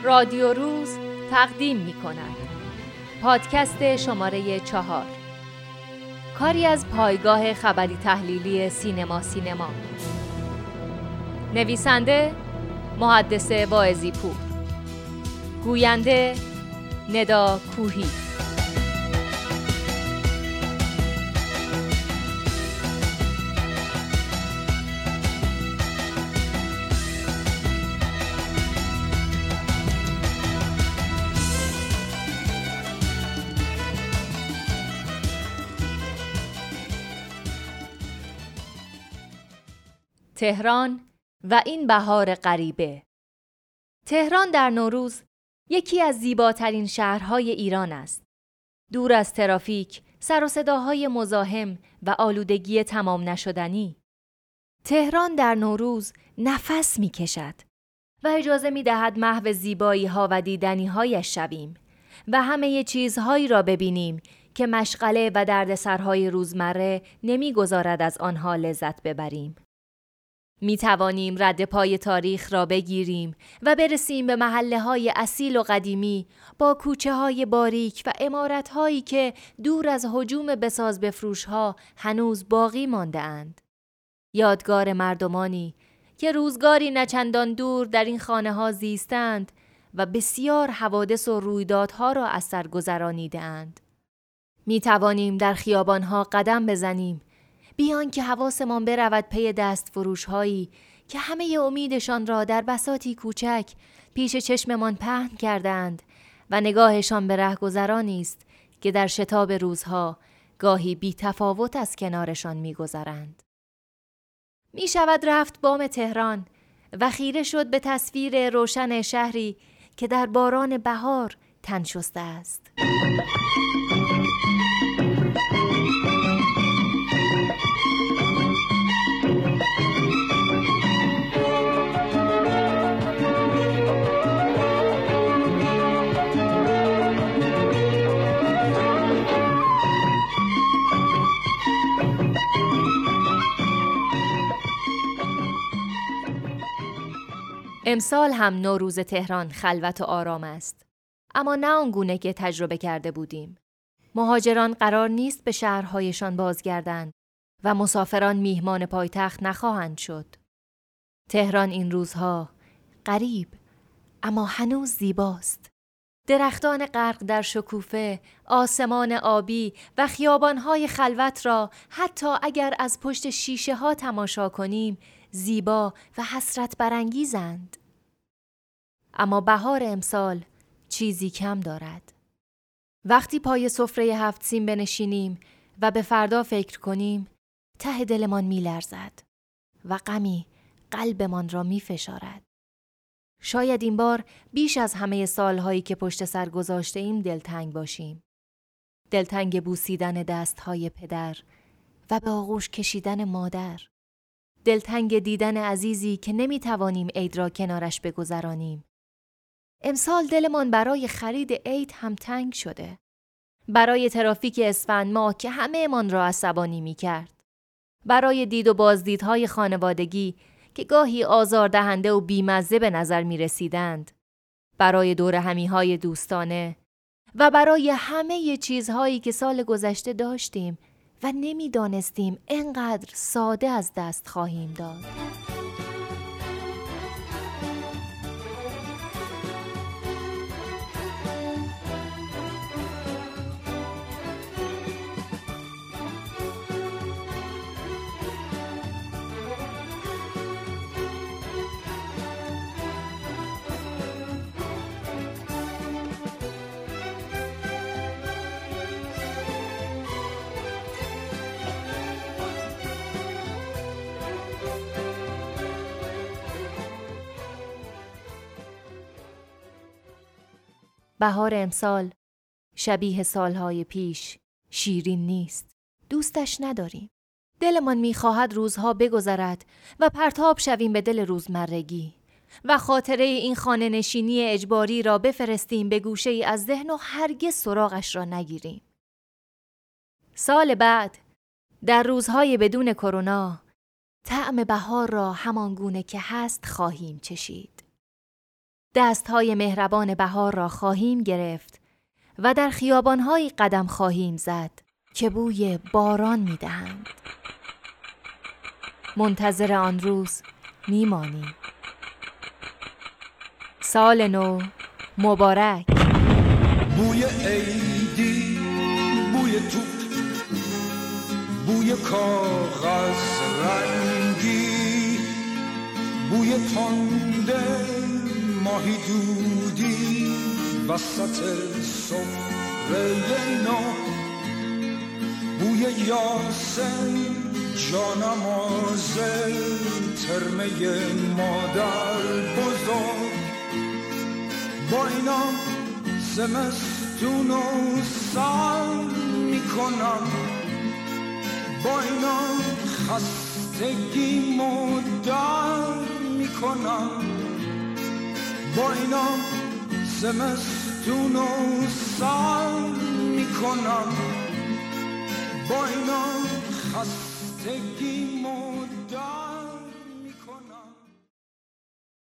رادیو روز تقدیم می کند. پادکست شماره 4، کاری از پایگاه خبری تحلیلی سینما. نویسنده محدث واعظی پور، گوینده ندا کوهی. تهران و این بهار غریبه. تهران در نوروز یکی از زیباترین شهرهای ایران است. دور از ترافیک، سر و صداهای مزاحم و آلودگی تمام نشدنی. تهران در نوروز نفس می کشد و اجازه می دهد محو زیبایی ها و دیدنی هایش شویم و همه چیزهایی را ببینیم که مشغله و دردسرهای روزمره نمی گذارد از آنها لذت ببریم. می توانیم رد پای تاریخ را بگیریم و برسیم به محله‌های اصیل و قدیمی با کوچه‌های باریک و عمارت‌هایی که دور از هجوم بساز بفروش‌ها هنوز باقی مانده اند. یادگار مردمانی که روزگاری نچندان دور در این خانه‌ها زیستند و بسیار حوادث و رویدادها را از سر گذرانیده‌اند. می توانیم در خیابان‌ها قدم بزنیم بیان که حواسمان برود پی دست فروش هایی که همه امیدشان را در بساطی کوچک پیش چشممان پهن کردند و نگاهشان به رهگذرانی است که در شتاب روزها گاهی بی تفاوت از کنارشان می‌گذرند. می شود رفت بام تهران و خیره شد به تصویر روشن شهری که در باران بهار تن شسته است. امسال هم نوروز تهران خلوت و آرام است، اما نه آنگونه که تجربه کرده بودیم. مهاجران قرار نیست به شهرهایشان بازگردند و مسافران میهمان پایتخت نخواهند شد. تهران این روزها غریب اما هنوز زیباست. درختان غرق در شکوفه، آسمان آبی و خیابانهای خلوت را حتی اگر از پشت شیشه ها تماشا کنیم زیبا و حسرت برانگیزند. اما بهار امسال چیزی کم دارد. وقتی پای سفره 7 سین بنشینیم و به فردا فکر کنیم، ته دلمان می‌لرزد و غمی قلبمان را می‌فشارد. شاید این بار بیش از همه سالهایی که پشت سر گذاشته ایم دلتنگ باشیم. دلتنگ بوسیدن دستهای پدر و به آغوش کشیدن مادر. دلتنگ دیدن عزیزی که نمیتوانیم عید را کنارش بگذرانیم. امسال دلمان برای خرید عید هم تنگ شده. برای ترافیک اسفند ماه که همه من را عصبانی میکرد. برای دید و بازدیدهای خانوادگی که گاهی آزاردهنده و بیمزه به نظر می رسیدند. برای دور همیهای دوستانه و برای همه چیزهایی که سال گذشته داشتیم و نمی دانستیم انقدر ساده از دست خواهیم داد. بهار امسال شبیه سالهای پیش شیرین نیست. دوستش نداریم. دلمان می‌خواهد روزها بگذرد و پرتاب شویم به دل روزمرگی و خاطره این خانه نشینی اجباری را بفرستیم به گوشه‌ای از ذهن و هرگز سراغش را نگیریم. سال بعد در روزهای بدون کرونا طعم بهار را همان گونه که هست خواهیم چشید. دستهای مهربان بهار را خواهیم گرفت و در خیابان‌های قدم خواهیم زد که بوی باران می‌دهند. منتظر آن روز می‌مانیم. سال نو مبارک. بوی عیدی، بوی توپ، بوی کاغذ رنگی، بوی تنده ماهی دودی وسط سفره نو، بوی یاسین جانماز ترمه مادر بزرگ. با اینا زمستون و سر میکنم، با اینا خستگی مدر میکنم، با اینا زمستون و سر میکنم، با اینا خستگی مدر